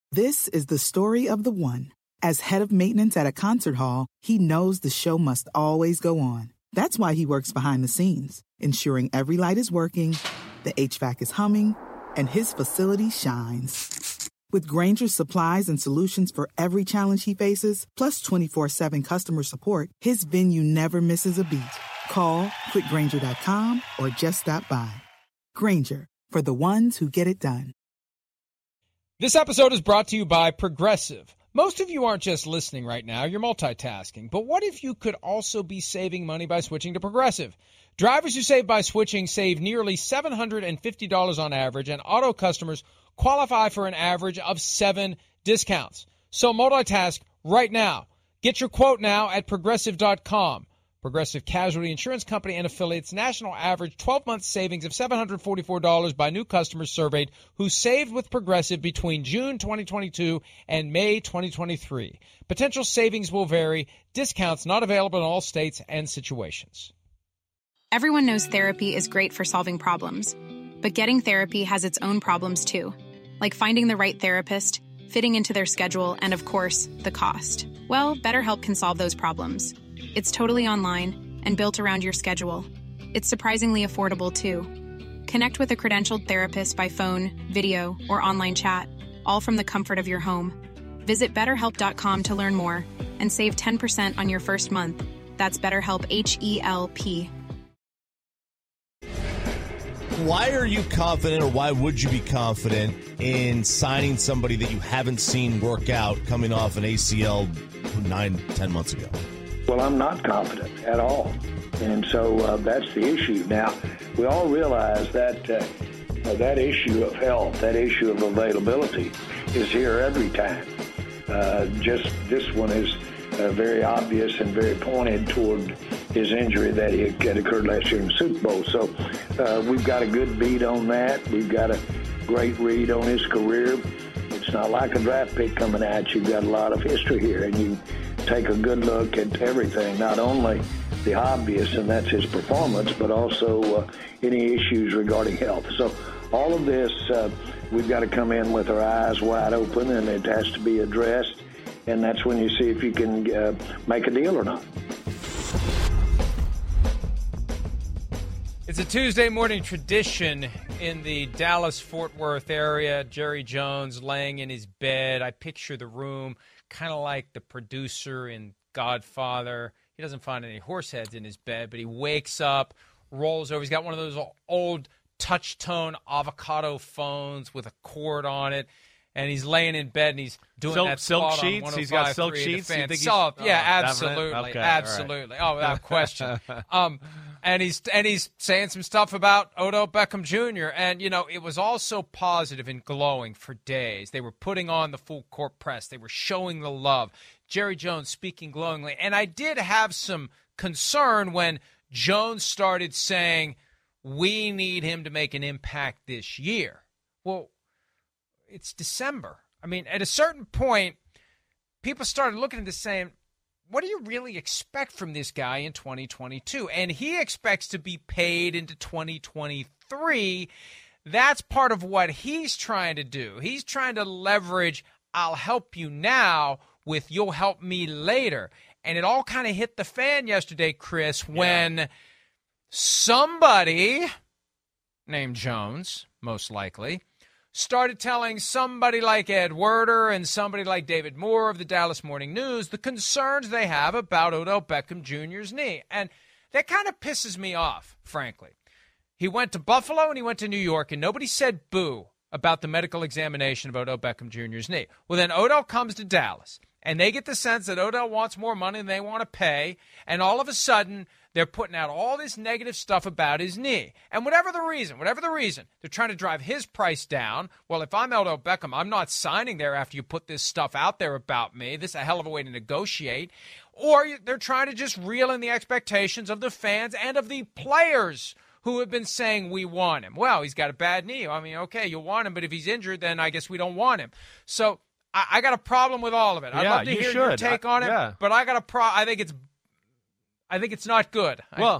This is the story of the one. As head of maintenance at a concert hall, he knows the show must always go on. That's why he works behind the scenes, ensuring every light is working, the HVAC is humming, and his facility shines. With Grainger's supplies and solutions for every challenge he faces, plus 24/7 customer support, his venue never misses a beat. Call quickgrainger.com or just stop by. Grainger, for the ones who get it done. This episode is brought to you by Progressive. Most of you aren't just listening right now, you're multitasking. But what if you could also be saving money by switching to Progressive? Drivers who save by switching save nearly $750 on average, and auto customers qualify for an average of 7 discounts. So multitask right now. Get your quote now at Progressive.com. Progressive Casualty Insurance Company and affiliates, national average 12-month savings of $744 by new customers surveyed who saved with Progressive between June 2022 and May 2023. Potential savings will vary. Discounts not available in all states and situations. Everyone knows therapy is great for solving problems, but getting therapy has its own problems too, like finding the right therapist, fitting into their schedule, and of course, the cost. Well, BetterHelp can solve those problems. It's totally online and built around your schedule. It's surprisingly affordable, too. Connect with a credentialed therapist by phone, video, or online chat, all from the comfort of your home. Visit BetterHelp.com to learn more and save 10% on your first month. That's BetterHelp, H-E-L-P. Why are you confident, or why would you be confident in signing somebody that you haven't seen work out coming off an ACL 9-10 months ago? Well, I'm not confident at all. And so that's the issue. Now, we all realize that that issue of health, that issue of availability is here every time. Just this one is very obvious and very pointed toward his injury that had occurred last year in the Super Bowl. So we've got a good beat on that. We've got a great read on his career. It's not like a draft pick coming at you. You've got a lot of history here, and you take a good look at everything, not only the obvious, and that's his performance, but also any issues regarding health. So all of this, we've got to come in with our eyes wide open, and it has to be addressed, and that's when you see if you can make a deal or not. It's a Tuesday morning tradition in the Dallas-Fort Worth area. Jerry Jones laying in his bed. I picture the room kind of like the producer in Godfather. He doesn't find any horse heads in his bed, but he wakes up, rolls over. He's got one of those old touch-tone avocado phones with a cord on it, and he's laying in bed, and he's doing that silk spot sheets. On He's got silk sheets. Yeah, absolutely, okay, absolutely. right. Oh, without question. And he's saying some stuff about Odell Beckham Jr. And, you know, it was all so positive and glowing for days. They were putting on the full court press. They were showing the love. Jerry Jones speaking glowingly. And I did have some concern when Jones started saying, we need him to make an impact this year. Well, it's December. I mean, at a certain point, people started looking at this saying, what do you really expect from this guy in 2022? And he expects to be paid into 2023. That's part of what he's trying to do. He's trying to leverage, I'll help you now with you'll help me later. And it all kind of hit the fan yesterday, Chris, when somebody named Jones, most likely, started telling somebody like Ed Werder and somebody like David Moore of the Dallas Morning News the concerns they have about Odell Beckham Jr.'s knee. And that kind of pisses me off, frankly. He went to Buffalo and he went to New York, and nobody said boo about the medical examination of Odell Beckham Jr.'s knee. Well, then Odell comes to Dallas, and they get the sense that Odell wants more money than they want to pay, and all of a sudden they're putting out all this negative stuff about his knee. And whatever the reason, they're trying to drive his price down. Well, if I'm Odell Beckham, I'm not signing there after you put this stuff out there about me. This is a hell of a way to negotiate. Or they're trying to just reel in the expectations of the fans and of the players who have been saying we want him. Well, he's got a bad knee. I mean, okay, you want him, but if he's injured, then I guess we don't want him. So I got a problem with all of it. I'd love to hear your take on it, but I got a problem. I think it's not good. Well,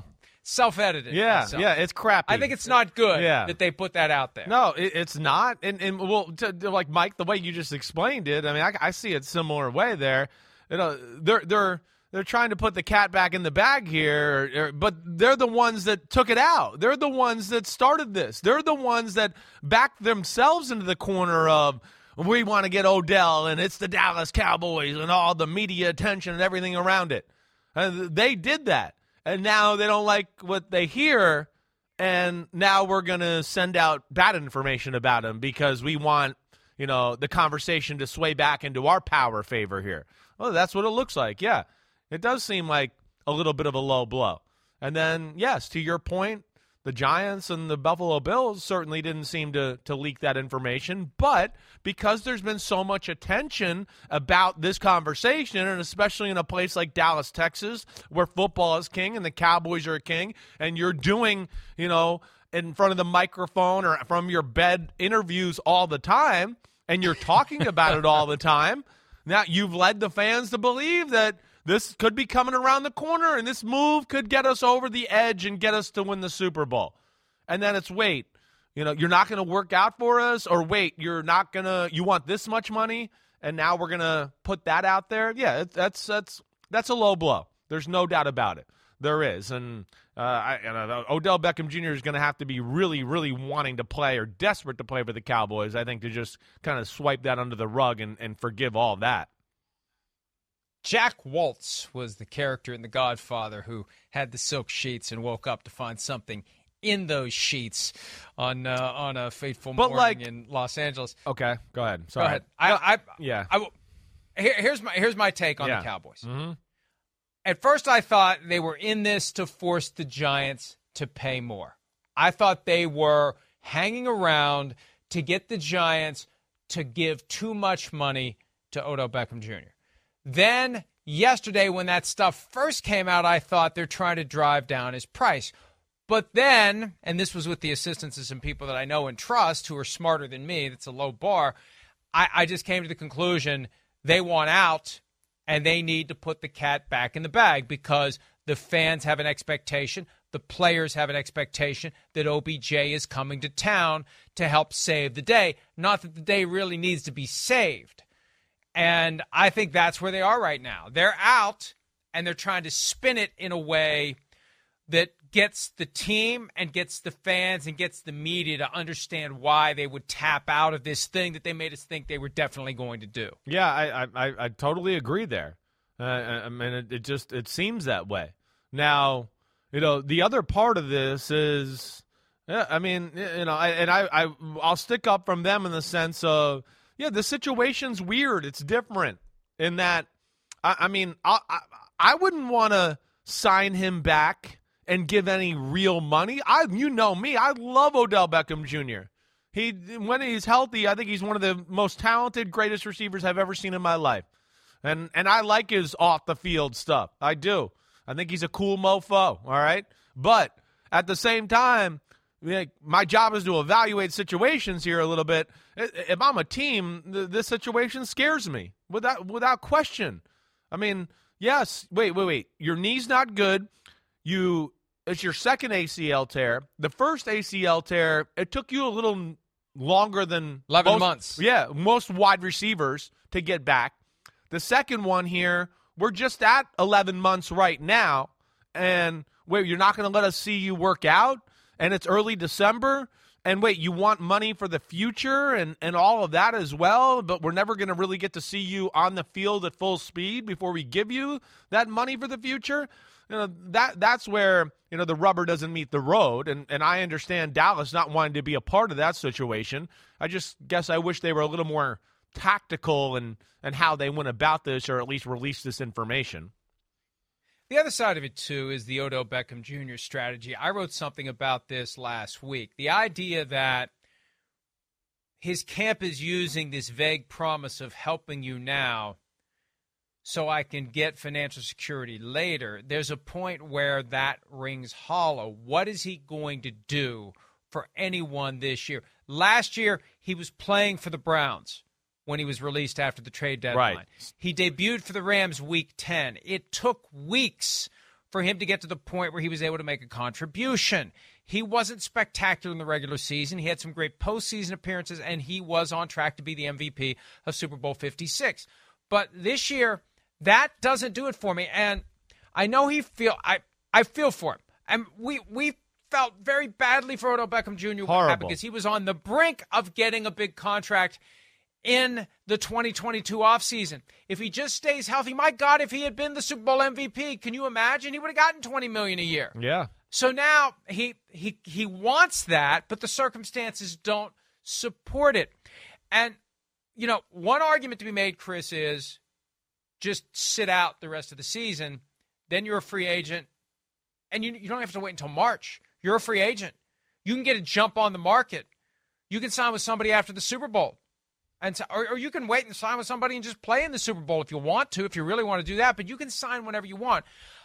self-edited. Yeah, myself. yeah, it's crappy. I think it's not good that they put that out there. No, it's not. And well, like Mike, the way you just explained it, I mean, I see it similar way there. You know, they're trying to put the cat back in the bag here, but they're the ones that took it out. They're the ones that started this. They're the ones that backed themselves into the corner of, we want to get Odell, and it's the Dallas Cowboys and all the media attention and everything around it. And they did that. And now they don't like what they hear, and now we're going to send out bad information about him because we want, the conversation to sway back into our power favor here. Well, that's what it looks like. Yeah, it does seem like a little bit of a low blow. And then, yes, to your point, the Giants and the Buffalo Bills certainly didn't seem to leak that information. But because there's been so much attention about this conversation, and especially in a place like Dallas, Texas, where football is king and the Cowboys are king, and you're doing, in front of the microphone or from your bed interviews all the time, and you're talking about it all the time, now you've led the fans to believe that this could be coming around the corner, and this move could get us over the edge and get us to win the Super Bowl. And then it's, wait, you're not going to work out for us, or wait, you want this much money, and now we're going to put that out there? Yeah, that's a low blow. There's no doubt about it. There is. And Odell Beckham Jr. is going to have to be really, really wanting to play or desperate to play for the Cowboys, I think, to just kind of swipe that under the rug and forgive all that. Jack Waltz was the character in The Godfather who had the silk sheets and woke up to find something in those sheets on a fateful morning in Los Angeles. Okay, go ahead. Sorry. Go ahead. Here's my take on the Cowboys. Mm-hmm. At first, I thought they were in this to force the Giants to pay more. I thought they were hanging around to get the Giants to give too much money to Odell Beckham Jr. Then yesterday when that stuff first came out, I thought they're trying to drive down his price. But then, and this was with the assistance of some people that I know and trust who are smarter than me, that's a low bar, I just came to the conclusion they want out and they need to put the cat back in the bag because the fans have an expectation, the players have an expectation that OBJ is coming to town to help save the day. Not that the day really needs to be saved. And I think that's where they are right now. They're out, and they're trying to spin it in a way that gets the team and gets the fans and gets the media to understand why they would tap out of this thing that they made us think they were definitely going to do. Yeah, I totally agree there. I mean, it seems that way. Now, the other part of this is, I'll stick up from them in the sense of, yeah, the situation's weird. It's different in that, I wouldn't want to sign him back and give any real money. You know me. I love Odell Beckham Jr. When he's healthy, I think he's one of the most talented, greatest receivers I've ever seen in my life. And I like his off-the-field stuff. I do. I think he's a cool mofo, all right? But at the same time, my job is to evaluate situations here a little bit. If I'm a team, this situation scares me without question. I mean, yes, wait. Your knee's not good. It's your second ACL tear. The first ACL tear, it took you a little longer than 11 months. Yeah, most wide receivers to get back. The second one here, we're just at 11 months right now, and wait, you're not going to let us see you work out? And it's early December, and wait, you want money for the future and all of that as well, but we're never going to really get to see you on the field at full speed before we give you that money for the future? That's where, the rubber doesn't meet the road, and I understand Dallas not wanting to be a part of that situation. I just guess I wish they were a little more tactical and how they went about this, or at least release this information. The other side of it, too, is the Odell Beckham Jr. strategy. I wrote something about this last week. The idea that his camp is using this vague promise of helping you now so I can get financial security later. There's a point where that rings hollow. What is he going to do for anyone this year? Last year, he was playing for the Browns when he was released after the trade deadline. Right. He debuted for the Rams week 10. It took weeks for him to get to the point where he was able to make a contribution. He wasn't spectacular in the regular season. He had some great postseason appearances, and he was on track to be the MVP of Super Bowl 56. But this year, that doesn't do it for me. And I know I feel for him. And we felt very badly for Odell Beckham Jr. because he was on the brink of getting a big contract in the 2022 offseason. If he just stays healthy, my God, if he had been the Super Bowl MVP, can you imagine? He would have gotten $20 million a year. Yeah. So now he wants that, but the circumstances don't support it. And, one argument to be made, Chris, is just sit out the rest of the season. Then you're a free agent, and you don't have to wait until March. You're a free agent. You can get a jump on the market. You can sign with somebody after the Super Bowl. Or you can wait and sign with somebody and just play in the Super Bowl if you want to, if you really want to do that. But you can sign whenever you want.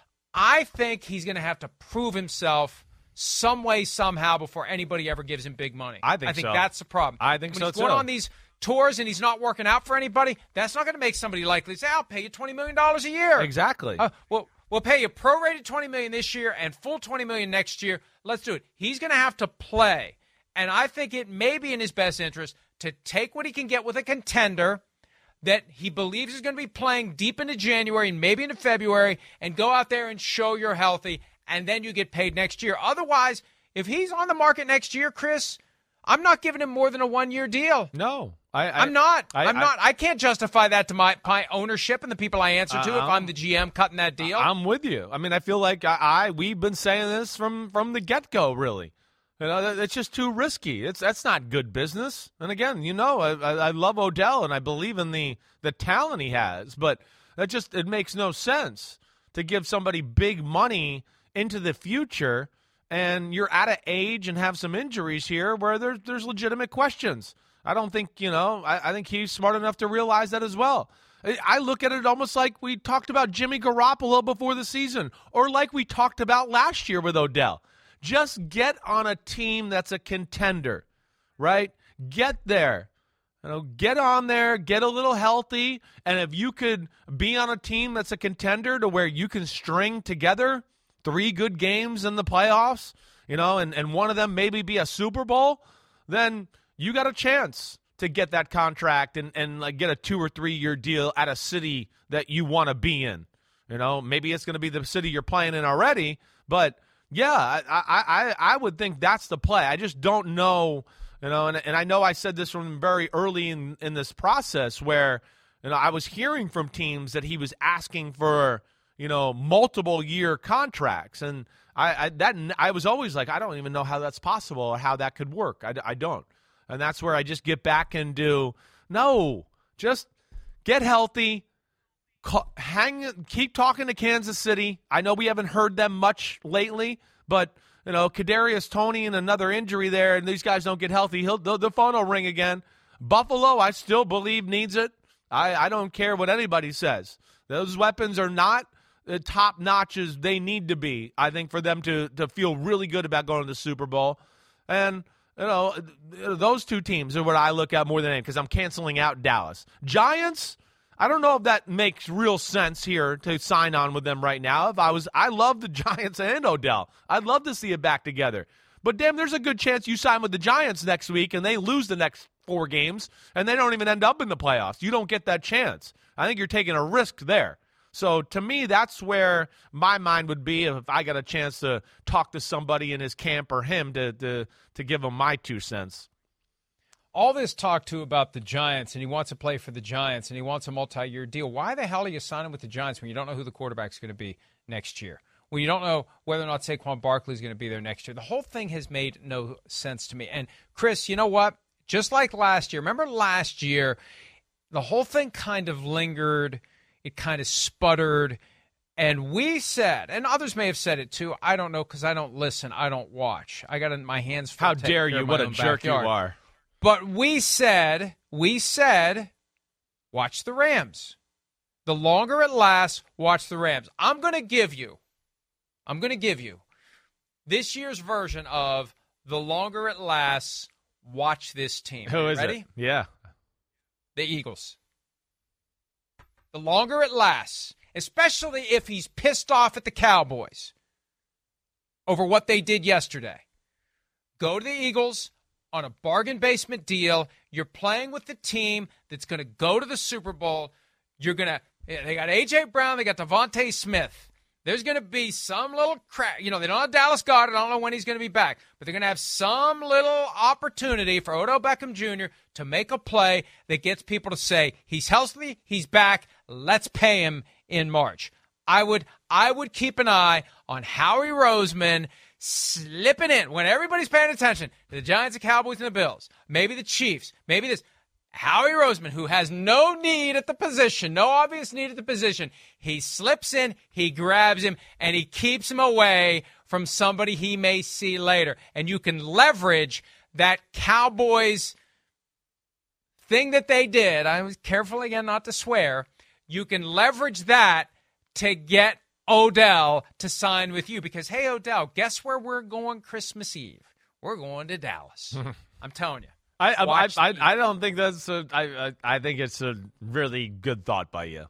I think he's going to have to prove himself some way, somehow, before anybody ever gives him big money. I think so. That's the problem. I think when so, he's going on these tours and he's not working out for anybody, that's not going to make somebody likely say, I'll pay you $20 million a year. Exactly. We'll pay you prorated $20 million this year and full $20 million next year. Let's do it. He's going to have to play. And I think it may be in his best interest to take what he can get with a contender that he believes is going to be playing deep into January and maybe into February, and go out there and show you're healthy, and then you get paid next year. Otherwise, if he's on the market next year, Chris, I'm not giving him more than a one-year deal. No. I'm not. I can't justify that to my ownership and the people I answer to if I'm the GM cutting that deal. I'm with you. I mean, I feel like we've been saying this from the get-go, really. It's just too risky. That's not good business. And again, I love Odell and I believe in the talent he has, but it makes no sense to give somebody big money into the future, and you're at an age and have some injuries here where there's legitimate questions. I don't think, I think he's smart enough to realize that as well. I look at it almost like we talked about Jimmy Garoppolo before the season, or like we talked about last year with Odell. Just get on a team that's a contender, right? Get there. Get on there, get a little healthy, and if you could be on a team that's a contender to where you can string together 3 good games in the playoffs, and one of them maybe be a Super Bowl, then you got a chance to get that contract and like get a 2 or 3 year deal at a city that you want to be in. Maybe it's going to be the city you're playing in already, but yeah, I would think that's the play. I just don't know, and I know I said this from very early in this process where, I was hearing from teams that he was asking for, multiple year contracts. And I was always like, I don't even know how that's possible or how that could work. I don't. And that's where I just get back and do, no, just get healthy. Keep talking to Kansas City. I know we haven't heard them much lately, but Kadarius Toney and another injury there, and these guys don't get healthy. The phone will ring again. Buffalo, I still believe needs it. I don't care what anybody says. Those weapons are not top notch as they need to be. I think for them to feel really good about going to the Super Bowl, and those 2 teams are what I look at more than anything because I'm canceling out Dallas. Giants. I don't know if that makes real sense here to sign on with them right now. I love the Giants and Odell. I'd love to see it back together. But damn, there's a good chance you sign with the Giants next week and they lose the next 4 games and they don't even end up in the playoffs. You don't get that chance. I think you're taking a risk there. So to me, that's where my mind would be if I got a chance to talk to somebody in his camp or him to give him my 2 cents. All this talk, too, about the Giants, and he wants to play for the Giants, and he wants a multi-year deal. Why the hell are you signing with the Giants when you don't know who the quarterback's going to be next year? When you don't know whether or not Saquon Barkley is going to be there next year? The whole thing has made no sense to me. And, Chris, you know what? Just like last year, remember last year, the whole thing kind of lingered. It kind of sputtered. And we said, and others may have said it, too. I don't know because I don't listen. I don't watch. I got in my hands full. How dare you? What a jerk you are. But we said, watch the Rams. The longer it lasts, watch the Rams. I'm going to give you this year's version of the longer it lasts, watch this team. Who is Ready? It? Yeah. The Eagles. The longer it lasts, especially if he's pissed off at the Cowboys over what they did yesterday. Go to the Eagles on a bargain basement deal. You're playing with the team that's going to go to the Super Bowl. They got A.J. Brown, they got Devontae Smith. There's going to be some little crack. They don't have Dallas Goedert. I don't know when he's going to be back. But they're going to have some little opportunity for Odell Beckham Jr. to make a play that gets people to say, he's healthy, he's back, let's pay him in March. I would keep an eye on Howie Roseman slipping in when everybody's paying attention to the Giants, the Cowboys, and the Bills. Maybe the Chiefs. Maybe this. Howie Roseman, who has no need at the position, no obvious need at the position, he slips in, he grabs him, and he keeps him away from somebody he may see later. And you can leverage that Cowboys thing that they did. I was careful again not to swear. You can leverage that to get Odell to sign with you because, hey, Odell, guess where we're going Christmas Eve? We're going to Dallas. I'm telling you. I don't think that's I think it's a really good thought by you.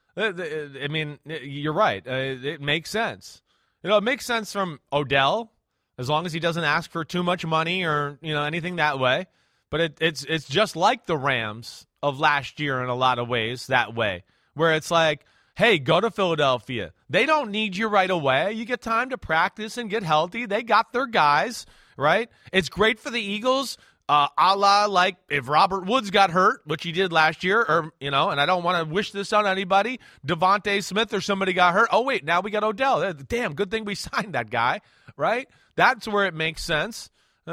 I mean, you're right. It makes sense. It makes sense from Odell as long as he doesn't ask for too much money or anything that way. But it's just like the Rams of last year in a lot of ways that way, where it's like, hey, go to Philadelphia. They don't need you right away. You get time to practice and get healthy. They got their guys, right? It's great for the Eagles. A la like if Robert Woods got hurt, which he did last year, or and I don't want to wish this on anybody, Devontae Smith or somebody got hurt. Oh wait, now we got Odell. Damn, good thing we signed that guy, right? That's where it makes sense,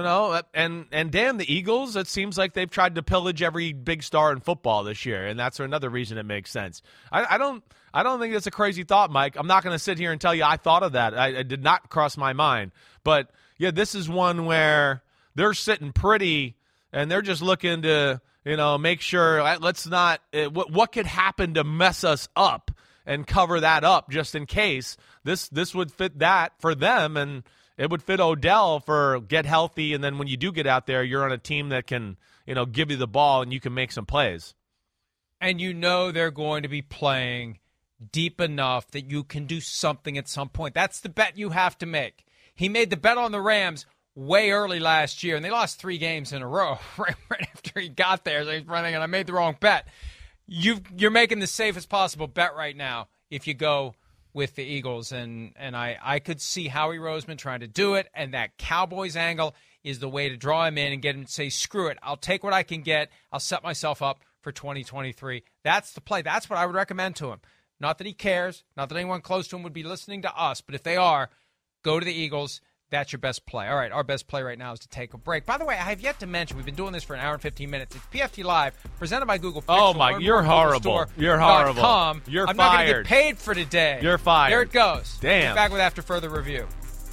And damn, the Eagles. It seems like they've tried to pillage every big star in football this year, and that's another reason it makes sense. I don't think that's a crazy thought, Mike. I'm not going to sit here and tell you I thought of that. It did not cross my mind, but yeah, this is one where they're sitting pretty, and they're just looking to, make sure let's not what could happen to mess us up and cover that up just in case. This would fit that for them, and it would fit Odell for get healthy, and then when you do get out there, you're on a team that can, give you the ball and you can make some plays. And they're going to be playing deep enough that you can do something at some point. That's the bet you have to make. He made the bet on the Rams way early last year, and they lost 3 games in a row right after he got there. So he's running, and I made the wrong bet. You're making the safest possible bet right now if you go with the Eagles, and I could see Howie Roseman trying to do it, and that Cowboys angle is the way to draw him in and get him to say, screw it, I'll take what I can get. I'll set myself up for 2023. That's the play. That's what I would recommend to him. Not that he cares, not that anyone close to him would be listening to us, but if they are, go to the Eagles. That's your best play. All right, our best play right now is to take a break. By the way, I have yet to mention, we've been doing this for an hour and 15 minutes. It's PFT Live, presented by Google Pixel. Oh, my, you're horrible. You're horrible. You're I'm fired. not going to get paid for today. You're fired. There it goes. Damn. Get back with After Further Review.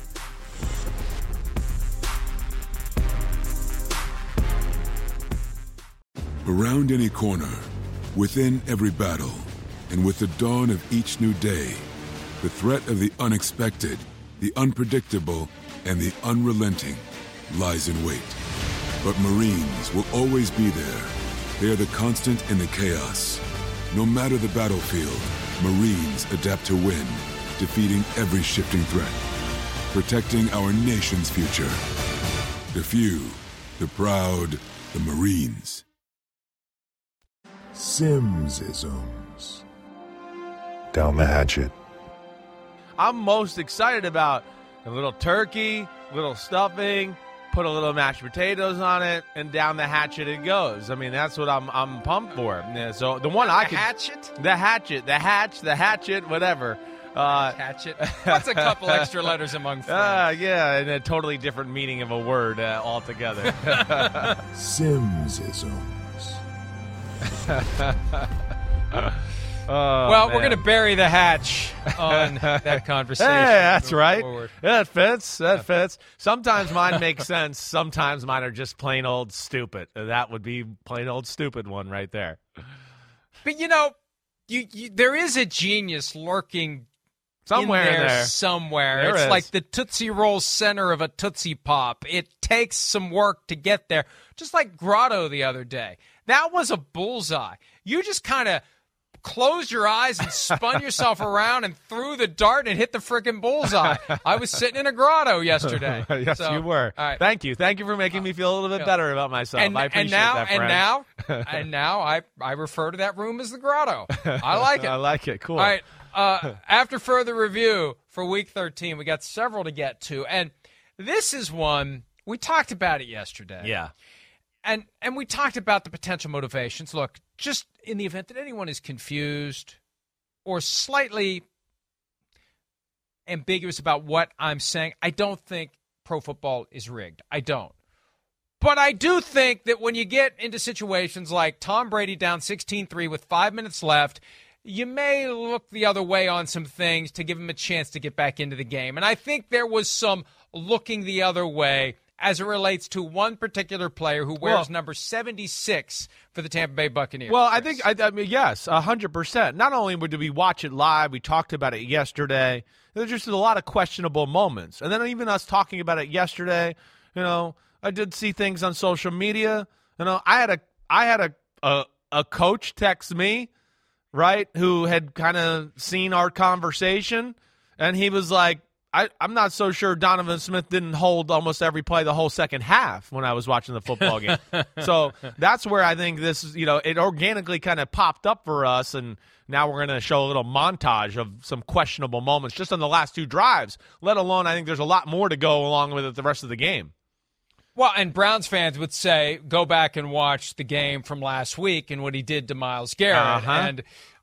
Around any corner, within every battle, and with the dawn of each new day, the threat of the unexpected, the unpredictable, and the unrelenting lies in wait. But Marines will always be there. They are the constant in the chaos. No matter the battlefield, Marines adapt to win, defeating every shifting threat, protecting our nation's future. The few, the proud, the Marines. Simsisms. Down the hatchet. I'm most excited about a little turkey, little stuffing, put a little mashed potatoes on it, and down the hatchet it goes. I mean, that's what I'm pumped for. Yeah, so the one the hatchet, whatever. Hatchet. That's a couple extra letters among friends. Yeah, and a totally different meaning of a word altogether. Simsisms. Well, we're going to bury the hatch on that conversation. Hey, that's right. Forward. Yeah, it fits. That fits. Sometimes mine makes sense. Sometimes mine are just plain old stupid. That would be plain old stupid one right there. But, there is a genius lurking somewhere in there. Somewhere. It's like the Tootsie Roll center of a Tootsie Pop. It takes some work to get there. Just like Grotto the other day. That was a bullseye. You just kind of closed your eyes and spun yourself around and threw the dart and hit the frickin' bullseye. I was sitting in a grotto yesterday. Yes, you were. All right. Thank you for making me feel a little bit better about myself. I appreciate that, friend. And now I refer to that room as the grotto. I like it. I like it. Cool. All right. After further review for Week 13, we got several to get to, and this is one we talked about it yesterday. Yeah. And we talked about the potential motivations. Look, just in the event that anyone is confused or slightly ambiguous about what I'm saying, I don't think pro football is rigged. I don't. But I do think that when you get into situations like Tom Brady down 16-3 with 5 minutes left, you may look the other way on some things to give him a chance to get back into the game. And I think there was some looking the other way as it relates to one particular player who wears number 76 for the Tampa Bay Buccaneers. Well, I think, yes, 100%. Not only did we watch it live, we talked about it yesterday. There's just a lot of questionable moments. And then even us talking about it yesterday, I did see things on social media. I had a coach text me, right, who had kind of seen our conversation, and he was like, I'm not so sure Donovan Smith didn't hold almost every play the whole second half when I was watching the football game. So that's where I think this, it organically kind of popped up for us, and now we're going to show a little montage of some questionable moments just on the last two drives, let alone I think there's a lot more to go along with it the rest of the game. Well, and Browns fans would say, go back and watch the game from last week and what he did to Myles Garrett. And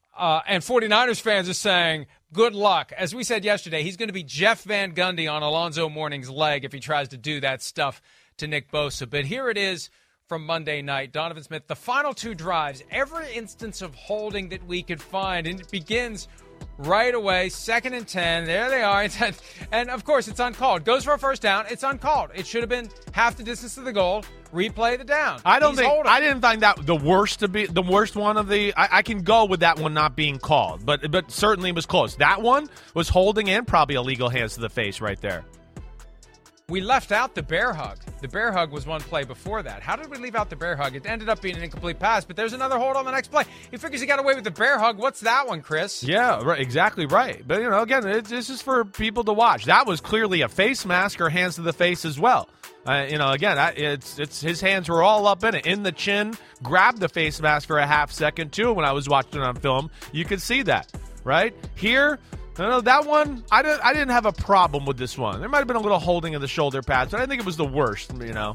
49ers fans are saying, good luck. As we said yesterday, he's going to be Jeff Van Gundy on Alonzo Mourning's leg if he tries to do that stuff to Nick Bosa. But here it is from Monday night. Donovan Smith, the final two drives, every instance of holding that we could find, and it begins right away, 2nd and 10. There they are. And, of course, it's uncalled. Goes for a first down. It's uncalled. It should have been half the distance to the goal. Replay the down. I didn't find that the worst to be the worst one of the. I can go with that one not being called, but certainly it was close. That one was holding and probably illegal hands to the face right there. We left out the bear hug. The bear hug was one play before that. How did we leave out the bear hug? It ended up being an incomplete pass, but there's another hold on the next play. He figures he got away with the bear hug. What's that one, Chris? Yeah, right, exactly right. But, again, this is for people to watch. That was clearly a face mask or hands to the face as well. Again, it's his hands were all up in it, in the chin, grabbed the face mask for a half second, too, when I was watching it on film. You could see that, right? Here, that one, I didn't have a problem with this one. There might have been a little holding of the shoulder pads, but I think it was the worst,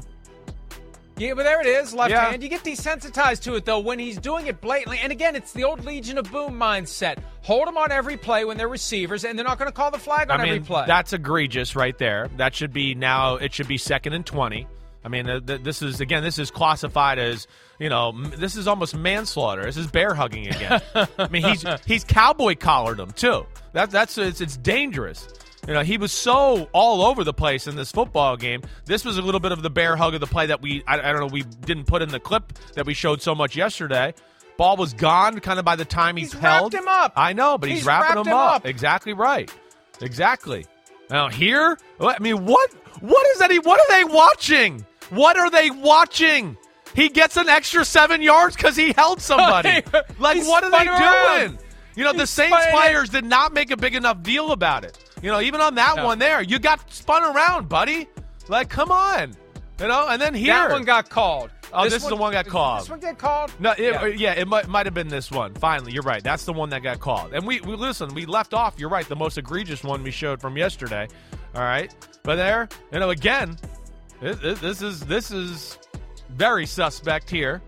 Yeah, but there it is, left hand. You get desensitized to it, though, when he's doing it blatantly. And again, it's the old Legion of Boom mindset. Hold them on every play when they're receivers, and they're not going to call the flag on every play. That's egregious right there. That should be now, it should be 2nd and 20. I mean, this is classified as, this is almost manslaughter. This is bear hugging again. I mean, he's cowboy collared him, too. It's dangerous. He was so all over the place in this football game. This was a little bit of the bear hug of the play that we didn't put in the clip that we showed so much yesterday. Ball was gone kind of by the time he's held. Wrapped him up. I know, but he's wrapping him up. Exactly right. Exactly. Now here, what are they watching? What are they watching? He gets an extra 7 yards because he held somebody. What are they doing? The Saints players did not make a big enough deal about it. Even on that one there, you got spun around, buddy. Come on. And then here. That one got called. Oh, this is the one that got called. This one get called? No, it might have been this one. Finally, you're right. That's the one that got called. And we left off, you're right, the most egregious one we showed from yesterday. All right? But there, again, this is very suspect here.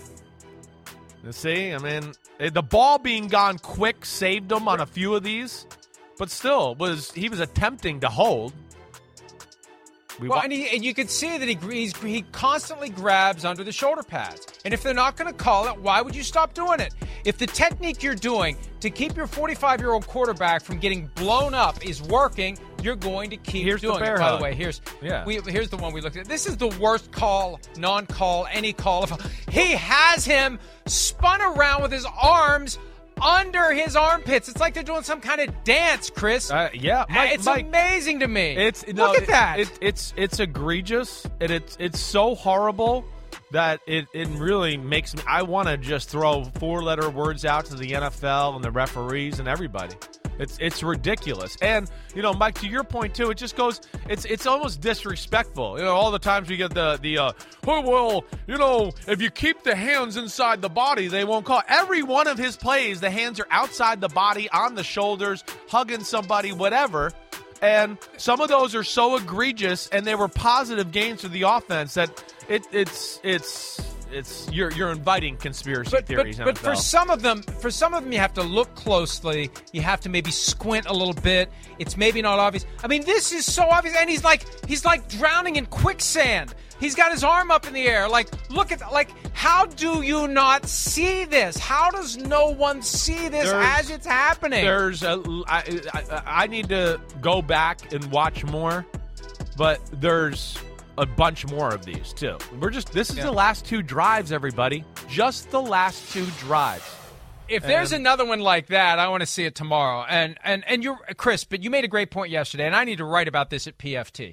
You see, I mean, the ball being gone quick saved him on a few of these, but still, he was attempting to hold. And you could see that he constantly grabs under the shoulder pads. And if they're not going to call it, why would you stop doing it? If the technique you're doing to keep your 45-year-old quarterback from getting blown up is working, you're going to keep doing it. By the way, here's the one we looked at. This is the worst call, non-call, any call. He has him spun around with his arms under his armpits. It's like they're doing some kind of dance, Chris. It's amazing to me. Look at that. It's egregious, and it's so horrible. that it really makes me – I want to just throw 4-letter words out to the NFL and the referees and everybody. It's ridiculous. And, Mike, to your point, too, it just goes – it's almost disrespectful. All the times we get if you keep the hands inside the body, they won't call. Every one of his plays, the hands are outside the body, on the shoulders, hugging somebody, whatever. And some of those are so egregious, and they were positive gains for the offense that you're inviting conspiracy theories. But for some of them, you have to look closely. You have to maybe squint a little bit. It's maybe not obvious. I mean, this is so obvious, and he's like drowning in quicksand. He's got his arm up in the air. Look at how do you not see this? How does no one see this as it's happening? I need to go back and watch more, but there's a bunch more of these too. This is the last 2 drives, everybody. Just the last 2 drives. If there's another one like that, I want to see it tomorrow. And you're Chris, but you made a great point yesterday, and I need to write about this at PFT.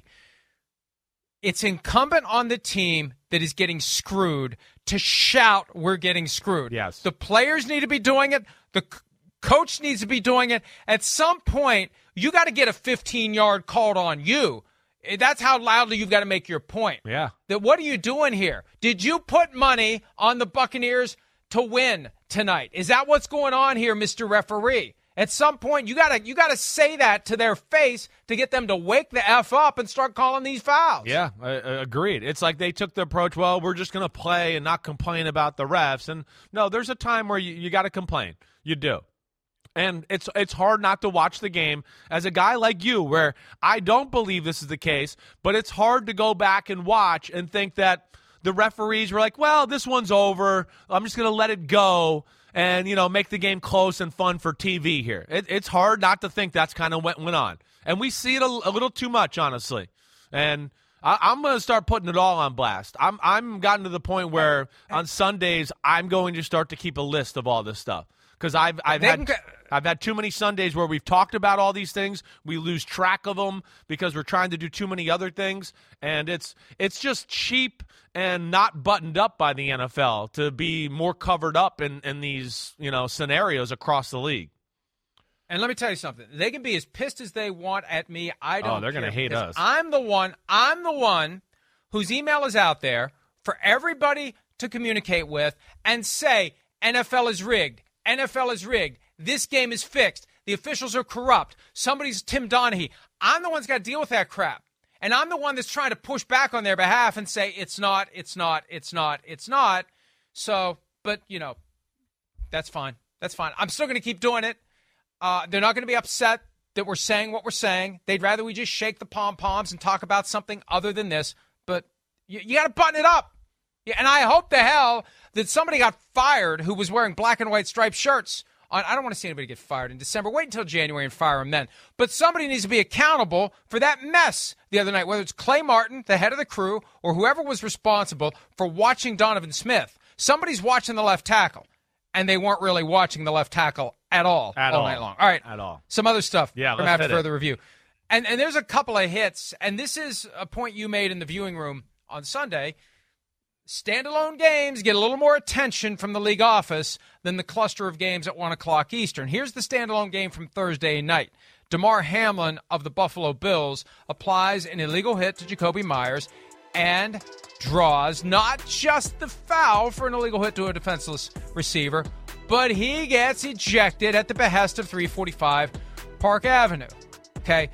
It's incumbent on the team that is getting screwed to shout, "We're getting screwed." Yes. The players need to be doing it. The coach needs to be doing it. At some point, you got to get a 15-yard called on you. That's how loudly you've got to make your point. Yeah. That what are you doing here? Did you put money on the Buccaneers to win tonight? Is that what's going on here, Mr. Referee? At some point, you gotta say that to their face to get them to wake the F up and start calling these fouls. Yeah, agreed. It's like they took the approach, well, we're just going to play and not complain about the refs. And no, there's a time where you got to complain. You do. And it's hard not to watch the game as a guy like you, where I don't believe this is the case, but it's hard to go back and watch and think that the referees were like, well, this one's over. I'm just going to let it go and, make the game close and fun for TV here. It's hard not to think that's kind of what went on. And we see it a little too much, honestly. And I'm going to start putting it all on blast. I'm gotten to the point where on Sundays I'm going to start to keep a list of all this stuff. Because I've had too many Sundays where we've talked about all these things. We lose track of them because we're trying to do too many other things. And it's just cheap and not buttoned up by the NFL to be more covered up in these scenarios across the league. And let me tell you something. They can be as pissed as they want at me. I don't care. Oh, they're going to hate us. I'm the one whose email is out there for everybody to communicate with and say, NFL is rigged. NFL is rigged. This game is fixed. The officials are corrupt. Somebody's Tim Donaghy. I'm the one that's got to deal with that crap. And I'm the one that's trying to push back on their behalf and say, it's not. So, but, that's fine. That's fine. I'm still going to keep doing it. They're not going to be upset that we're saying what we're saying. They'd rather we just shake the pom-poms and talk about something other than this. But you got to button it up. Yeah, and I hope the hell that somebody got fired who was wearing black and white striped shirts. I don't want to see anybody get fired in December. Wait until January and fire them then. But somebody needs to be accountable for that mess the other night, whether it's Clay Martin, the head of the crew, or whoever was responsible for watching Donovan Smith. Somebody's watching the left tackle, and they weren't really watching the left tackle at all night long. All right. At all. Some other stuff from after further review. And there's a couple of hits, and this is a point you made in the viewing room on Sunday. Standalone games get a little more attention from the league office than the cluster of games at 1 o'clock Eastern. Here's the standalone game from Thursday night. Damar Hamlin of the Buffalo Bills applies an illegal hit to Jacoby Myers and draws not just the foul for an illegal hit to a defenseless receiver, but he gets ejected at the behest of 345 Park Avenue. Okay?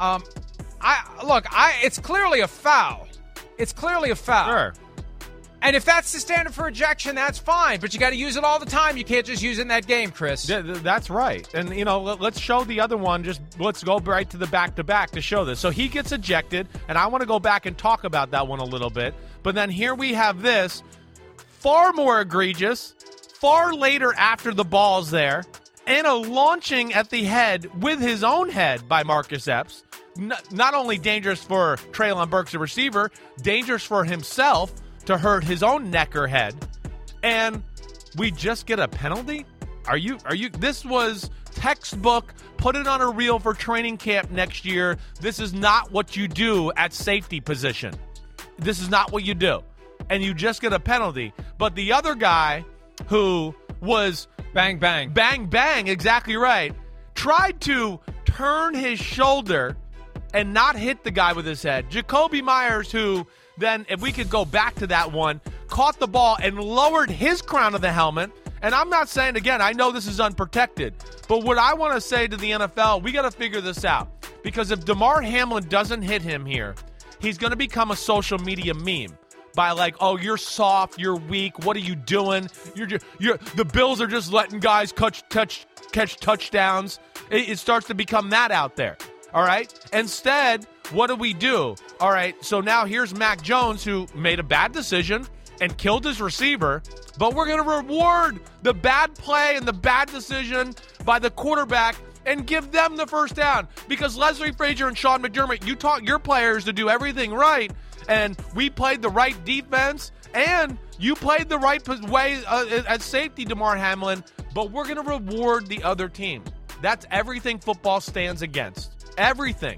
It's clearly a foul. It's clearly a foul. Sure. And if that's the standard for ejection, that's fine. But you got to use it all the time. You can't just use it in that game, Chris. That's right. And, let's show the other one. Let's go right to the back-to-back to show this. So he gets ejected, and I want to go back and talk about that one a little bit. But then here we have this, far more egregious, far later after the ball's there, and a launching at the head with his own head by Marcus Epps. Not only dangerous for Treylon Burks, the receiver, dangerous for himself to hurt his own neck or head, and we just get a penalty? Are you? This was textbook, put it on a reel for training camp next year. This is not what you do at safety position. This is not what you do. and you just get a penalty. But the other guy who was bang, bang. Bang, bang, exactly right, tried to turn his shoulder and not hit the guy with his head. Jacoby Myers, who then, if we could go back to that one, caught the ball and lowered his crown of the helmet. And I'm not saying, again, I know this is unprotected, but what I want to say to the NFL, we got to figure this out. Because if Damar Hamlin doesn't hit him here, he's going to become a social media meme by like, oh, you're soft, you're weak, what are you doing? The Bills are just letting guys catch touchdowns. It starts to become that out there, all right? Instead, what do? All right, so now here's Mac Jones, who made a bad decision and killed his receiver, but we're going to reward the bad play and the bad decision by the quarterback and give them the first down. Because Leslie Frazier and Sean McDermott, you taught your players to do everything right, and we played the right defense, and you played the right way at safety, Damar Hamlin, but we're going to reward the other team. That's everything football stands against. Everything.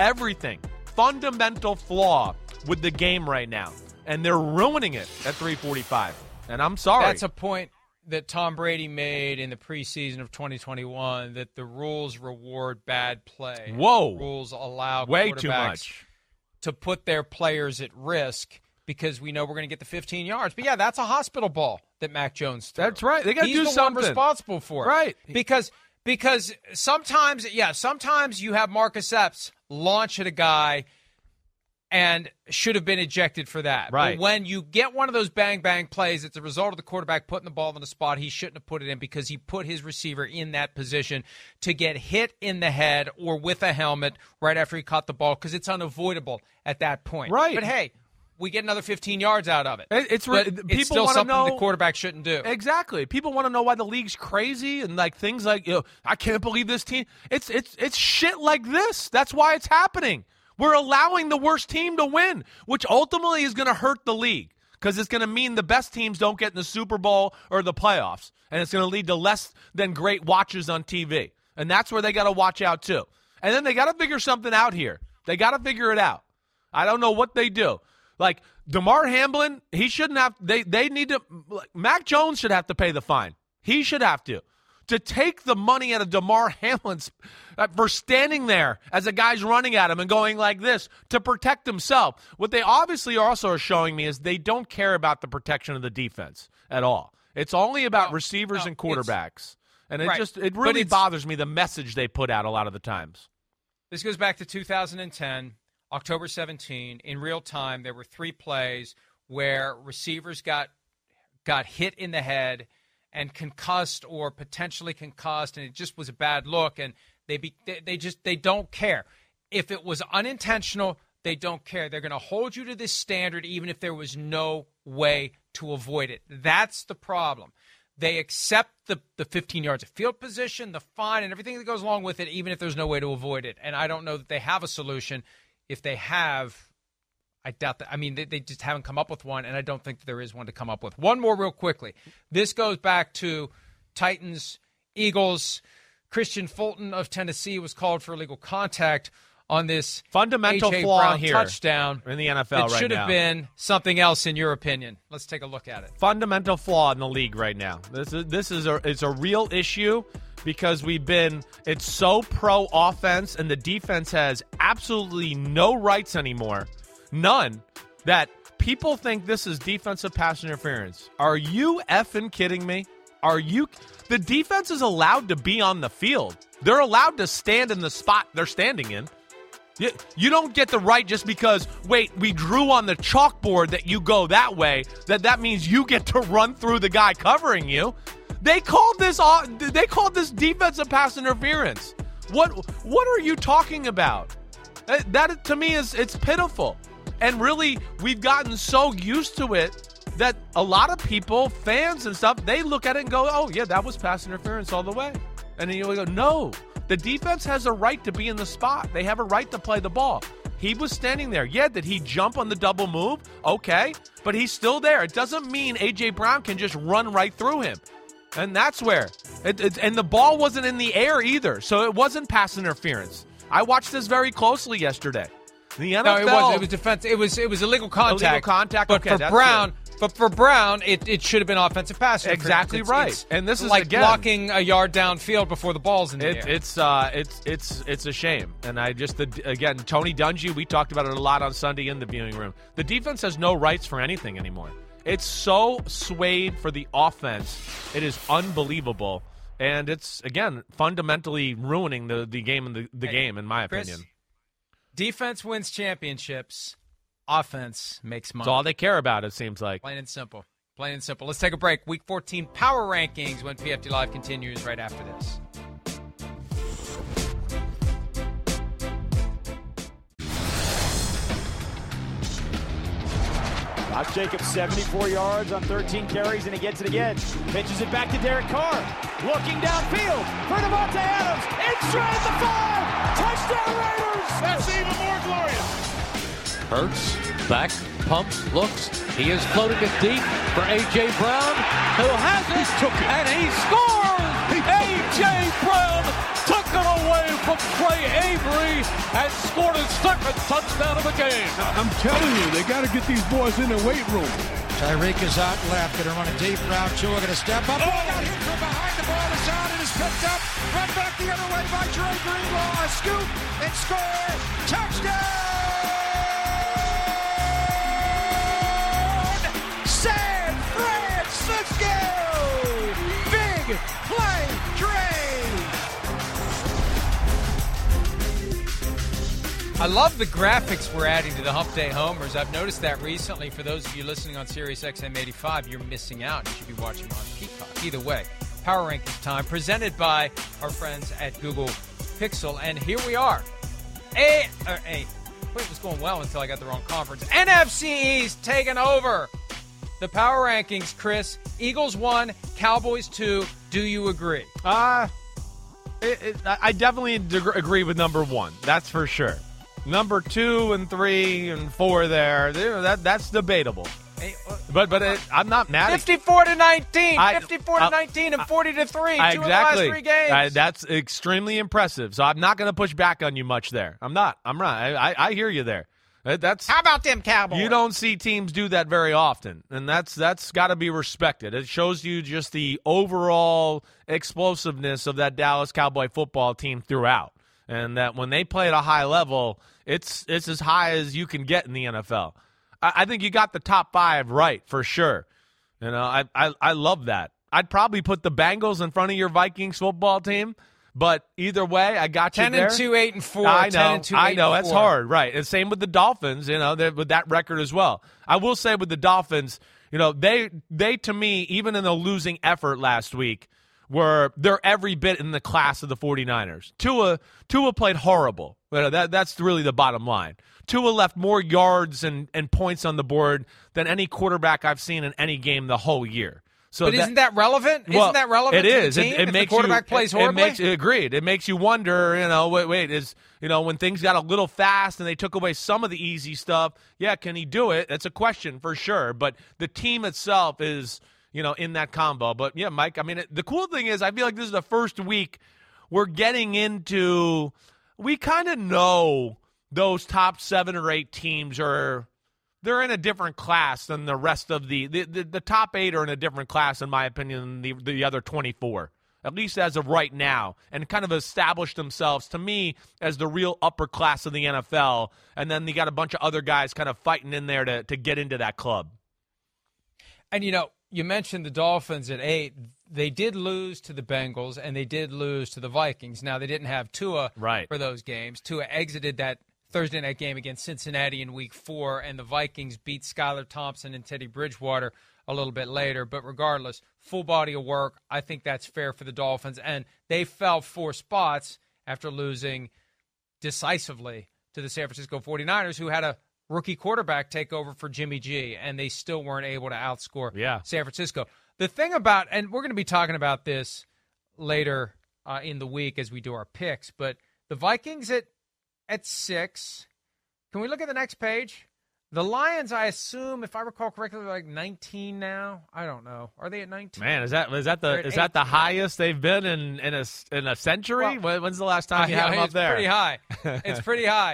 Fundamental flaw with the game right now. And they're ruining it at 3:45. And I'm sorry. That's a point that Tom Brady made in the preseason of 2021, that the rules reward bad play. Whoa. The rules allow way quarterbacks too much to put their players at risk because we know we're going to get the 15 yards. But, yeah, that's a hospital ball that Mac Jones threw. That's right. They got to do something. He's the one responsible for it. Right. Because sometimes you have Marcus Epps launch at a guy and should have been ejected for that. Right. But when you get one of those bang-bang plays, it's a result of the quarterback putting the ball in the spot he shouldn't have put it in because he put his receiver in that position to get hit in the head or with a helmet right after he caught the ball because it's unavoidable at that point. Right. But, hey, we get another 15 yards out of it. It's still something the quarterback shouldn't do. Exactly. People want to know why the league's crazy and like things like, I can't believe this team. It's shit like this. That's why it's happening. We're allowing the worst team to win, which ultimately is going to hurt the league because it's going to mean the best teams don't get in the Super Bowl or the playoffs, and it's going to lead to less than great watches on TV. And that's where they got to watch out too. And then they got to figure something out here. They got to figure it out. I don't know what they do. Like Damar Hamlin, he shouldn't have. They need to. Mac Jones should have to pay the fine. He should have to take the money out of Damar Hamlin's for standing there as a guy's running at him and going like this to protect himself. What they obviously also are showing me is they don't care about the protection of the defense at all. It's only about receivers and quarterbacks. And it really bothers me, the message they put out a lot of the times. This goes back to 2010, October 17. In real time, there were 3 plays where receivers got hit in the head and concussed or potentially concussed, and it just was a bad look, and they don't care. If it was unintentional, they don't care. They're going to hold you to this standard even if there was no way to avoid it. That's the problem. They accept the 15 yards of field position, the fine, and everything that goes along with it, even if there's no way to avoid it. And I don't know that they have a solution. If they have, I doubt that. I mean, they just haven't come up with one, and I don't think that there is one to come up with. One more real quickly. This goes back to Titans, Eagles. Christian Fulton of Tennessee was called for illegal contact on this fundamental A.J. flaw Brown here touchdown in the NFL right now. It should have been something else, in your opinion. Let's take a look at it. Fundamental flaw in the league right now. It's a real issue because it's so pro offense and the defense has absolutely no rights anymore. None. That people think this is defensive pass interference. Are you effing kidding me? The defense is allowed to be on the field. They're allowed to stand in the spot they're standing in. You don't get the right just because, we drew on the chalkboard that you go that way, that means you get to run through the guy covering you. They called this defensive pass interference. What are you talking about? That to me it's pitiful. And really, we've gotten so used to it that a lot of people, fans and stuff, they look at it and go, oh, yeah, that was pass interference all the way. And then you go, no, the defense has a right to be in the spot. They have a right to play the ball. He was standing there. Yeah, did he jump on the double move? Okay, but he's still there. It doesn't mean A.J. Brown can just run right through him. And that's where. And the ball wasn't in the air either, so it wasn't pass interference. I watched this very closely yesterday. The NFL. No, it wasn't. It was defense. It was illegal contact. Illegal contact. But Okay, for Brown, it should have been offensive pass. Exactly right. It's and this is like again, blocking a yard downfield before the ball's in the air. It's a shame. And again, Tony Dungy. We talked about it a lot on Sunday in the viewing room. The defense has no rights for anything anymore. It's so swayed for the offense. It is unbelievable. And it's, again, fundamentally ruining the game and the game, in my opinion. Defense wins championships. Offense makes money. That's all they care about, it seems like. Plain and simple. Plain and simple. Let's take a break. Week 14 power rankings when PFT Live continues right after this. Josh Jacobs, 74 yards on 13 carries, and he gets it again. Pitches it back to Derek Carr. Looking downfield for Davante Adams. Inside the 5. Touchdown Raiders. That's even more glorious. Hurts, back, pumps, looks. He is floating it deep for A.J. Brown, who has it, and he scores! A.J. Brown took it away from Trey Avery and scored his second touchdown of the game. I'm telling you, they got to get these boys in the weight room. Tyreek is out left, going to run a deep route. Chua going to step up. Oh, got hit from behind. The ball is out and is picked up. Run back the other way by Dre Greenlaw. A scoop and score. Touchdown! San Francisco! Big play, Dre! I love the graphics we're adding to the Hump Day Homers. I've noticed that recently. For those of you listening on Sirius XM 85, you're missing out. You should be watching on Peacock. Either way, Power Rankings time, presented by our friends at Google Pixel. And here we are. Wait, it was going well until I got the wrong conference. NFC East taking over the Power Rankings, Chris. Eagles 1, Cowboys 2. Do you agree? I definitely agree with number 1. That's for sure. Number 2 and 3 and 4 that's debatable. But I'm not mad. 54-19, 54-19, and 40-3. Exactly. Two of the last 3 games. That's extremely impressive. So I'm not going to push back on you much there. I'm not. I'm right. I hear you there. How about them Cowboys? You don't see teams do that very often, and that's got to be respected. It shows you just the overall explosiveness of that Dallas Cowboy football team throughout, and that when they play at a high level, it's as high as you can get in the NFL. I think you got the top 5 right for sure. You know, I love that. I'd probably put the Bengals in front of your Vikings football team. But either way, I got you there. 10-2, 8-4. I know. 10-2, 8-4. I know. That's hard, right? And same with the Dolphins. You know, with that record as well. I will say with the Dolphins, you know, they to me, even in the losing effort last week, they're every bit in the class of the 49ers. Tua played horrible. That's really the bottom line. Tua left more yards and points on the board than any quarterback I've seen in any game the whole year. So but isn't that relevant? Well, isn't that relevant? It is. To the team it if makes the quarterback plays horribly. Agreed. It makes you wonder. You know, when things got a little fast and they took away some of the easy stuff. Yeah, can he do it? That's a question for sure. But the team itself is, you know, in that combo. But yeah, Mike. I mean, the cool thing is, I feel like this is the first week we're getting into. We kind of know those top 7 or 8 teams are. They're in a different class than the rest of the top 8 are in a different class, in my opinion, than the other 24, at least as of right now, and kind of established themselves, to me, as the real upper class of the NFL. And then you got a bunch of other guys kind of fighting in there to get into that club. And, you know, you mentioned the Dolphins at 8. They did lose to the Bengals, and they did lose to the Vikings. Now, they didn't have Tua for those games. Tua exited that Thursday night game against Cincinnati in Week 4, and the Vikings beat Skylar Thompson and Teddy Bridgewater a little bit later. But regardless, full body of work. I think that's fair for the Dolphins. And they fell 4 spots after losing decisively to the San Francisco 49ers, who had a rookie quarterback take over for Jimmy G, and they still weren't able to outscore San Francisco. The thing about, and we're going to be talking about this later in the week as we do our picks, but the Vikings at 6. Can we look at the next page? The Lions, I assume, if I recall correctly, they're like 19 now. I don't know. Are they at 19? Man, is that the highest they've been in a century? Well, when's the last time you had them up there? It's pretty high. It's pretty high.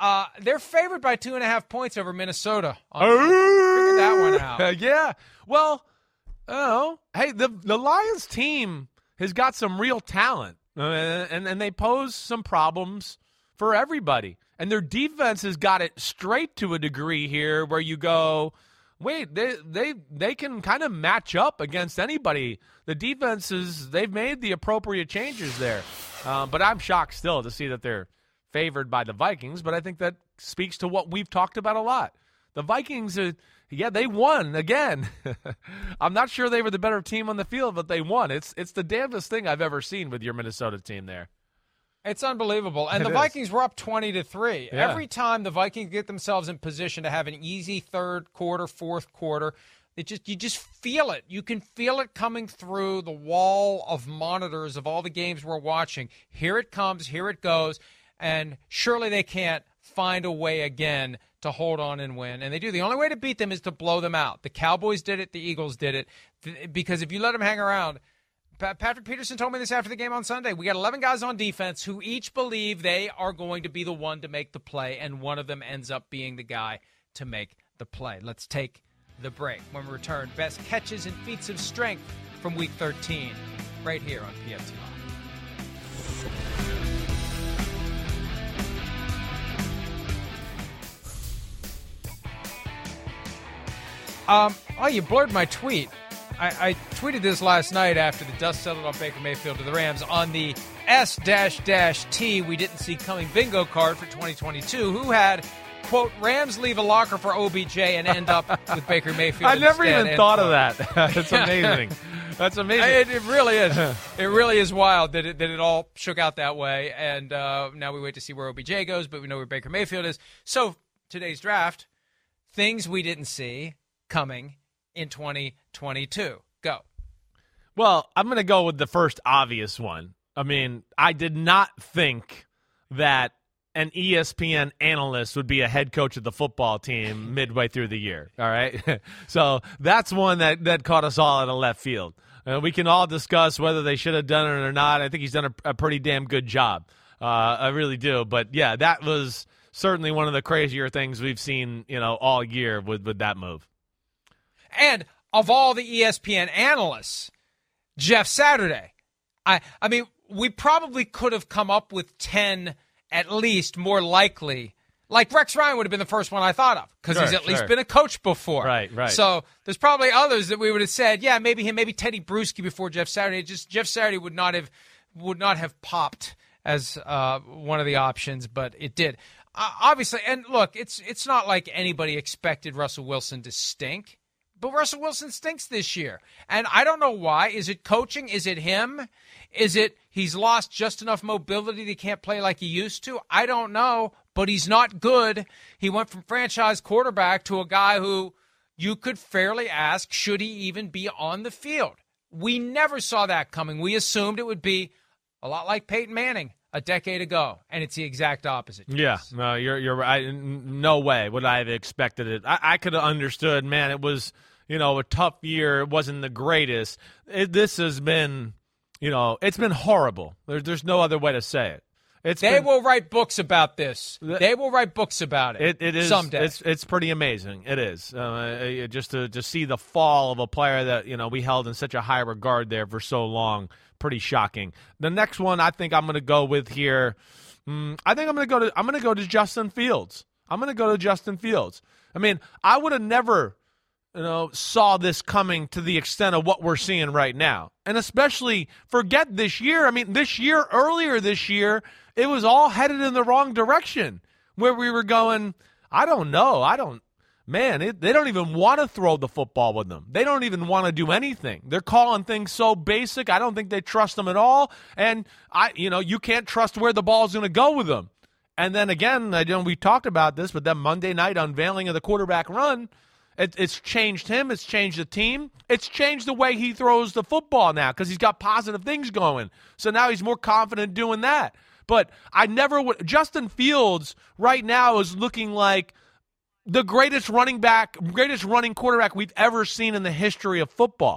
They're favored by 2.5 points over Minnesota. Figure that one out. Yeah. Well, hey, the Lions team has got some real talent, and they pose some problems for everybody. And their defense has got it straight to a degree here where you go, wait, they can kind of match up against anybody. The defenses, they've made the appropriate changes there. But I'm shocked still to see that they're favored by the Vikings, but I think that speaks to what we've talked about a lot. The Vikings, they won again. I'm not sure they were the better team on the field, but they won. It's the damnedest thing I've ever seen with your Minnesota team there. It's unbelievable. And the Vikings were up 20-3. Yeah. Every time the Vikings get themselves in position to have an easy third quarter, fourth quarter, you just feel it. You can feel it coming through the wall of monitors of all the games we're watching. Here it comes, here it goes. And surely they can't find a way again to hold on and win. And they do. The only way to beat them is to blow them out. The Cowboys did it. The Eagles did it. Because if you let them hang around, Patrick Peterson told me this after the game on Sunday, we got 11 guys on defense who each believe they are going to be the one to make the play, and one of them ends up being the guy to make the play. Let's take the break. When we return, best catches and feats of strength from Week 13 right here on PFT Live. You blurred my tweet. I tweeted this last night after the dust settled on Baker Mayfield to the Rams on the S-T we didn't see coming bingo card for 2022. Who had, quote, Rams leave a locker for OBJ and end up with BakerMayfield I never instead, even thought of that. It's amazing. That's amazing. It really is. It really is wild that it all shook out that way. And now we wait to see where OBJ goes, but we know where Baker Mayfield is. So today's draft, things we didn't see coming in 2022. Go. Well, I'm going to go with the first obvious one. I mean, I did not think that an ESPN analyst would be a head coach of the football team midway through the year, all right? So that's one that caught us all at a left field. We can all discuss whether they should have done it or not. I think he's done a pretty damn good job. I really do. But, yeah, that was certainly one of the crazier things we've seen, all year with that move. And of all the ESPN analysts, Jeff Saturday, I mean, we probably could have come up with 10 at least more likely. Like Rex Ryan would have been the first one I thought of because he's at least been a coach before. Right. So there's probably others that we would have said, yeah, maybe him, maybe Teddy Bruschi before Jeff Saturday. Just Jeff Saturday would not have popped as one of the options, but it did. Obviously, and look, it's not like anybody expected Russell Wilson to stink. But Russell Wilson stinks this year. And I don't know why. Is it coaching? Is it him? Is it he's lost just enough mobility that he can't play like he used to? I don't know. But he's not good. He went from franchise quarterback to a guy who you could fairly ask, should he even be on the field? We never saw that coming. We assumed it would be a lot like Peyton Manning a decade ago, and it's the exact opposite. Yeah, no, you're right. No way would I have expected it. I could have understood, man, it was – a tough year. It wasn't the greatest. This has been, it's been horrible. There's no other way to say it. They will write books about this. They will write books about it. It is someday. It's pretty amazing. It is just to see the fall of a player that we held in such a high regard there for so long. Pretty shocking. The next one I think I'm going to go with here. I think I'm going to go to Justin Fields. I'm going to go to Justin Fields. I mean, I would have never saw this coming to the extent of what we're seeing right now. And especially, forget this year. I mean, earlier this year, it was all headed in the wrong direction where we were going, I don't know. They don't even want to throw the football with them. They don't even want to do anything. They're calling things so basic. I don't think they trust them at all. And, you can't trust where the ball is going to go with them. And then again, we talked about this, but then Monday night unveiling of the quarterback run, it's changed him. It's changed the team. It's changed the way he throws the football now because he's got positive things going. So now he's more confident doing that. But I never would. Justin Fields right now is looking like the greatest running quarterback we've ever seen in the history of football.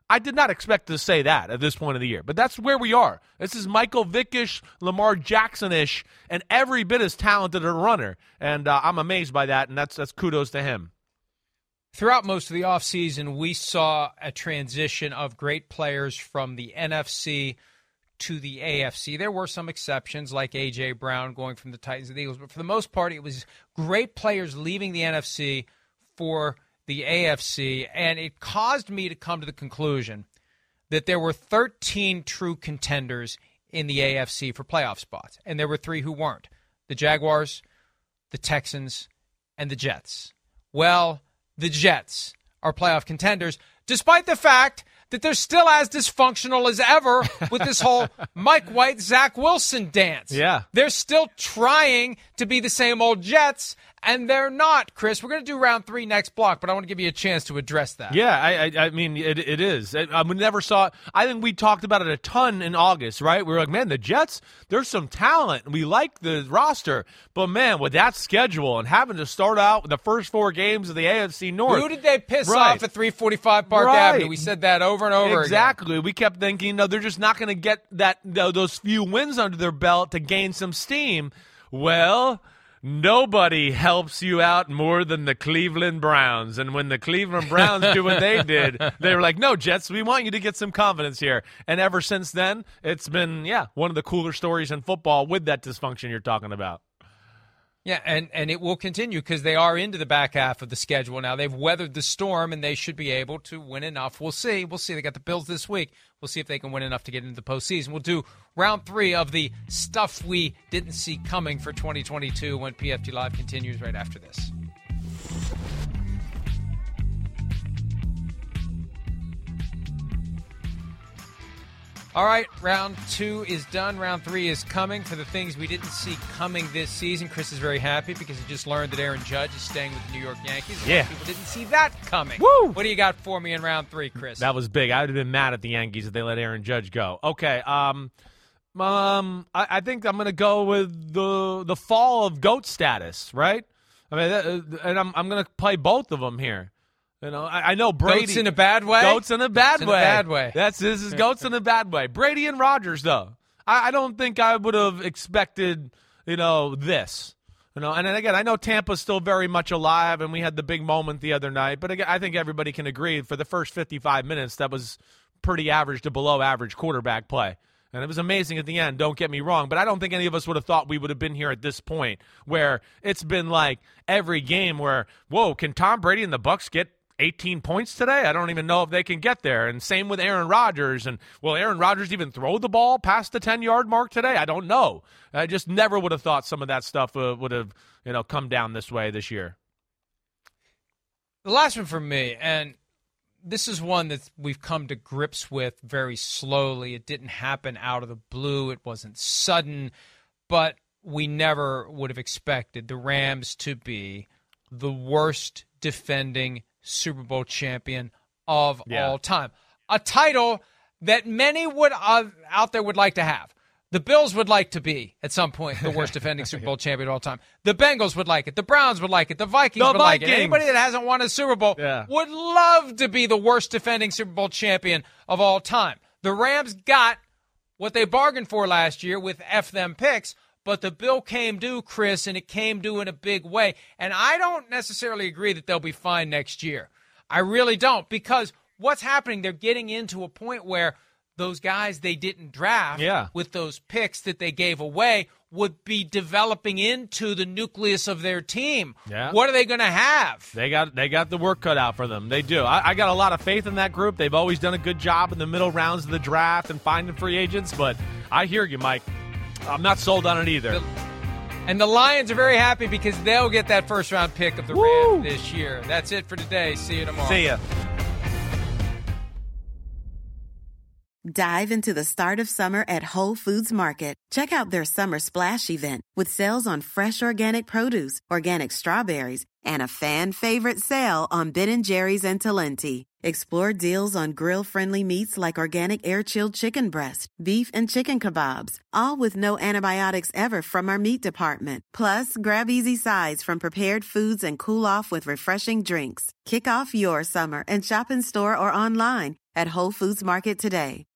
I did not expect to say that at this point of the year, but that's where we are. This is Michael Vick-ish, Lamar Jackson-ish, and every bit as talented a runner, and I'm amazed by that, and that's kudos to him. Throughout most of the offseason, we saw a transition of great players from the NFC to the AFC. There were some exceptions, like A.J. Brown going from the Titans to the Eagles, but for the most part, it was great players leaving the NFC for the AFC, and it caused me to come to the conclusion that there were 13 true contenders in the AFC for playoff spots, and there were 3 who weren't: the Jaguars, the Texans, and the Jets. Well, the Jets are playoff contenders, despite the fact that they're still as dysfunctional as ever with this whole Mike White, Zach Wilson dance. Yeah. They're still trying to be the same old Jets, and they're not, Chris. We're going to do round 3 next block, but I want to give you a chance to address that. Yeah, I mean, it is. We never saw – I think we talked about it a ton in August, right? We were like, man, the Jets, there's some talent. We like the roster. But, man, with that schedule and having to start out with the first 4 games of the AFC North – who did they piss off at 345 Park Avenue? We said that over and over again. Exactly. We kept thinking, no, they're just not going to get those few wins under their belt to gain some steam. Well – nobody helps you out more than the Cleveland Browns. And when the Cleveland Browns do what they did, they were like, no, Jets, we want you to get some confidence here. And ever since then, it's been, one of the cooler stories in football with that dysfunction you're talking about. Yeah, and it will continue because they are into the back half of the schedule now. They've weathered the storm, and they should be able to win enough. We'll see. They got the Bills this week. We'll see if they can win enough to get into the postseason. We'll do round 3 of the stuff we didn't see coming for 2022 when PFT Live continues right after this. All right, round 2 is done. Round 3 is coming for the things we didn't see coming this season. Chris is very happy because he just learned that Aaron Judge is staying with the New York Yankees. A lot of people didn't see that coming. Woo! What do you got for me in round 3, Chris? That was big. I would have been mad at the Yankees if they let Aaron Judge go. Okay, I think I'm going to go with the fall of GOAT status, right? I mean, and I'm going to play both of them here. You know, I know Brady. Goats in a bad way? Goats in a bad way. In a bad way. This is goats in a bad way. Brady and Rodgers, though. I don't think I would have expected, this. And again, I know Tampa's still very much alive, and we had the big moment the other night. But again, I think everybody can agree for the first 55 minutes, that was pretty average to below average quarterback play. And it was amazing at the end, don't get me wrong. But I don't think any of us would have thought we would have been here at this point where it's been like every game where, whoa, can Tom Brady and the Bucs get 18 points today? I don't even know if they can get there. And same with Aaron Rodgers. And will Aaron Rodgers even throw the ball past the 10-yard mark today? I don't know. I just never would have thought some of that stuff would have, come down this way this year. The last one for me, and this is one that we've come to grips with very slowly. It didn't happen out of the blue. It wasn't sudden, but we never would have expected the Rams to be the worst defending Super Bowl champion of all time. A title that many out there would like to have. The Bills would like to be, at some point, the worst defending Super Bowl champion of all time. The Bengals would like it. The Browns would like it. The Vikings would like it. Anybody that hasn't won a Super Bowl would love to be the worst defending Super Bowl champion of all time. The Rams got what they bargained for last year with F them picks, but the bill came due, Chris, and it came due in a big way. And I don't necessarily agree that they'll be fine next year. I really don't, because what's happening, they're getting into a point where those guys they didn't draft with those picks that they gave away would be developing into the nucleus of their team. Yeah. What are they going to have? They got the work cut out for them. They do. I got a lot of faith in that group. They've always done a good job in the middle rounds of the draft and finding free agents, but I hear you, Mike. I'm not sold on it either. And the Lions are very happy because they'll get that first-round pick of the Rams this year. That's it for today. See you tomorrow. See ya. Dive into the start of summer at Whole Foods Market. Check out their Summer Splash event with sales on fresh organic produce, organic strawberries, and a fan-favorite sale on Ben & Jerry's and Talenti. Explore deals on grill-friendly meats like organic air-chilled chicken breast, beef and chicken kebabs, all with no antibiotics ever from our meat department. Plus, grab easy sides from prepared foods and cool off with refreshing drinks. Kick off your summer and shop in store or online at Whole Foods Market today.